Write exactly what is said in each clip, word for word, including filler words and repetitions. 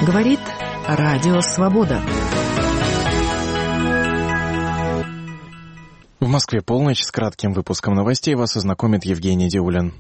Говорит Радио Свобода. В Москве полночь. С кратким выпуском новостей вас ознакомит Евгений Диулин.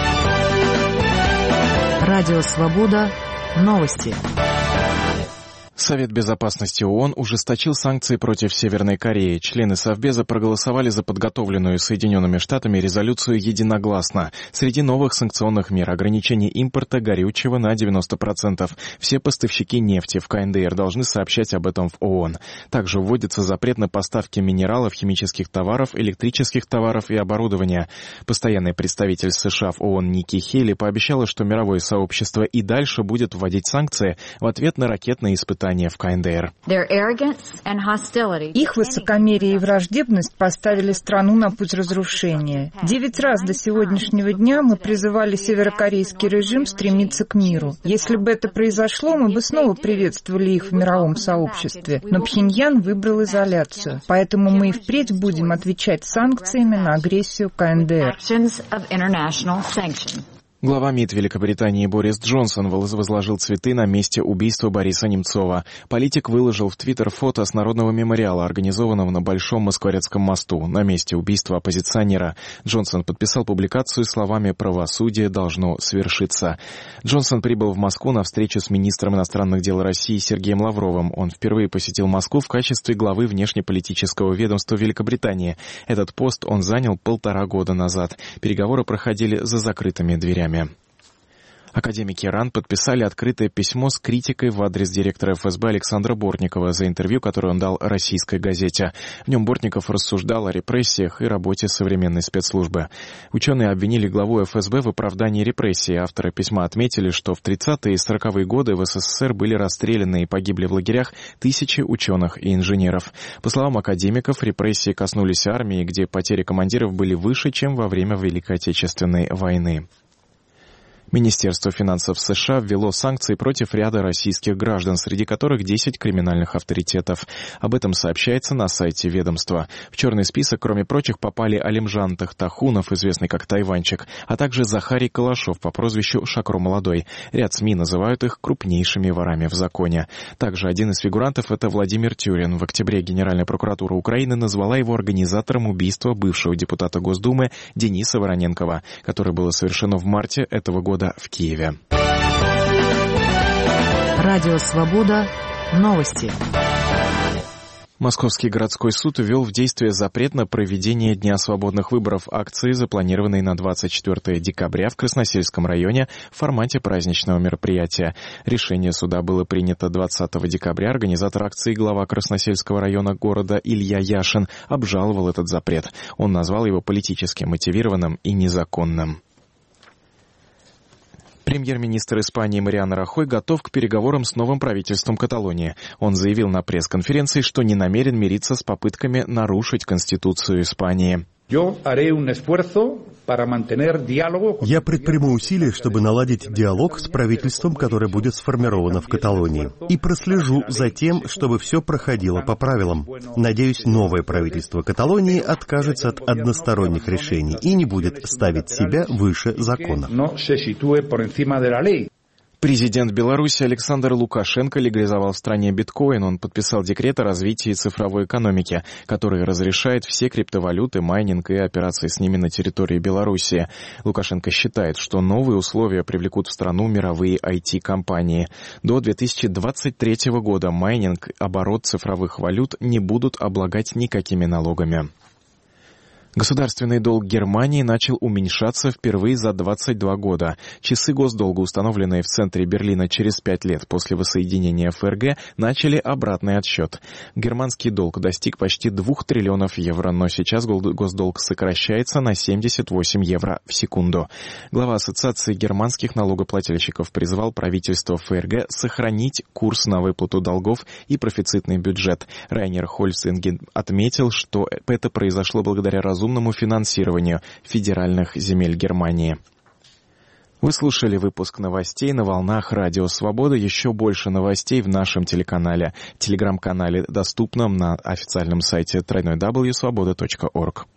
Радио Свобода. Новости. Совет безопасности ООН ужесточил санкции против Северной Кореи. Члены Совбеза проголосовали за подготовленную Соединенными Штатами резолюцию единогласно. Среди новых санкционных мер ограничение импорта горючего на девяносто процентов. Все поставщики нефти в КНДР должны сообщать об этом в ООН. Также вводится запрет на поставки минералов, химических товаров, электрических товаров и оборудования. Постоянный представитель США в ООН Ники Хейли пообещала, что мировое сообщество и дальше будет вводить санкции в ответ на ракетные испытания в КНДР. Их высокомерие и враждебность поставили страну на путь разрушения. Девять раз до сегодняшнего дня мы призывали северокорейский режим стремиться к миру. Если бы это произошло, мы бы снова приветствовали их в мировом сообществе. Но Пхеньян выбрал изоляцию. Поэтому мы и впредь будем отвечать санкциями на агрессию КНДР. Глава МИД Великобритании Борис Джонсон возложил цветы на месте убийства Бориса Немцова. Политик выложил в Твиттер фото с Народного мемориала, организованного на Большом Москворецком мосту, на месте убийства оппозиционера. Джонсон подписал публикацию словами «Правосудие должно свершиться». Джонсон прибыл в Москву на встречу с министром иностранных дел России Сергеем Лавровым. Он впервые посетил Москву в качестве главы внешнеполитического ведомства Великобритании. Этот пост он занял полтора года назад. Переговоры проходили за закрытыми дверями. Академики РАН подписали открытое письмо с критикой в адрес директора эф эс бэ Александра Бортникова за интервью, которое он дал российской газете. В нем Бортников рассуждал о репрессиях и работе современной спецслужбы. Ученые обвинили главу эф эс бэ в оправдании репрессий. Авторы письма отметили, что в тридцатые и сороковые годы в эс эс эс эр были расстреляны и погибли в лагерях тысячи ученых и инженеров. По словам академиков, репрессии коснулись армии, где потери командиров были выше, чем во время Великой Отечественной войны. Министерство финансов США ввело санкции против ряда российских граждан, среди которых десять криминальных авторитетов. Об этом сообщается на сайте ведомства. В черный список, кроме прочих, попали Алимжан Тахтахунов, известный как Тайванчик, а также Захарий Калашов по прозвищу Шакро Молодой. Ряд СМИ называют их крупнейшими ворами в законе. Также один из фигурантов — это Владимир Тюрин. В октябре Генеральная прокуратура Украины назвала его организатором убийства бывшего депутата Госдумы Дениса Вороненкова, которое было совершено в марте этого года в Киеве. Радио Свобода. Новости. Московский городской суд ввел в действие запрет на проведение Дня свободных выборов акции, запланированной на двадцать четвёртое декабря в Красносельском районе в формате праздничного мероприятия. Решение суда было принято двадцатого декабря. Организатор акции, глава Красносельского района города Илья Яшин, обжаловал этот запрет. Он назвал его политически мотивированным и незаконным. Премьер-министр Испании Мариано Рахой готов к переговорам с новым правительством Каталонии. Он заявил на пресс-конференции, что не намерен мириться с попытками нарушить Конституцию Испании. Я предприму усилия, чтобы наладить диалог с правительством, которое будет сформировано в Каталонии, и прослежу за тем, чтобы все проходило по правилам. Надеюсь, новое правительство Каталонии откажется от односторонних решений и не будет ставить себя выше закона. Президент Беларуси Александр Лукашенко легализовал в стране биткоин. Он подписал декрет о развитии цифровой экономики, который разрешает все криптовалюты, майнинг и операции с ними на территории Беларуси. Лукашенко считает, что новые условия привлекут в страну мировые ай ти-компании. До две тысячи двадцать третьего года майнинг, оборот цифровых валют не будут облагать никакими налогами. Государственный долг Германии начал уменьшаться впервые за двадцать два года. Часы госдолга, установленные в центре Берлина через пять лет после воссоединения эф эр гэ, начали обратный отсчет. Германский долг достиг почти двух триллионов евро, но сейчас госдолг сокращается на семьдесят восемь евро в секунду. Глава Ассоциации германских налогоплательщиков призвал правительство эф эр гэ сохранить курс на выплату долгов и профицитный бюджет. Райнер Хольцинген отметил, что это произошло благодаря разумному финансированию федеральных земель Германии. Вы слушали выпуск новостей на волнах Радио Свобода. Еще больше новостей в нашем телеканале, телеграм-канале, доступном на официальном сайте дабл ю дабл ю дабл ю точка свобода точка орг.